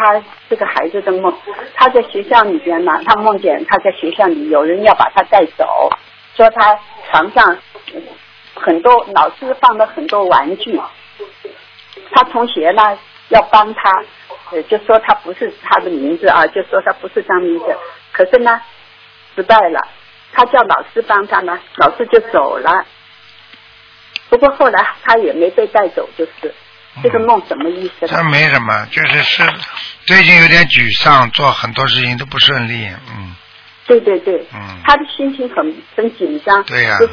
他这个孩子的梦，他在学校里边呢，他梦见他在学校里有人要把他带走，说他床上很多老师放了很多玩具，他同学呢要帮他，就说他不是他的名字啊，就说他不是张名字，可是呢失败了，他叫老师帮他呢，老师就走了。不过后来他也没被带走，就是这个梦什么意思？ 这没什么，就是最近有点沮丧，做很多事情都不顺利， 对对对，他的心情很紧张。 对呀。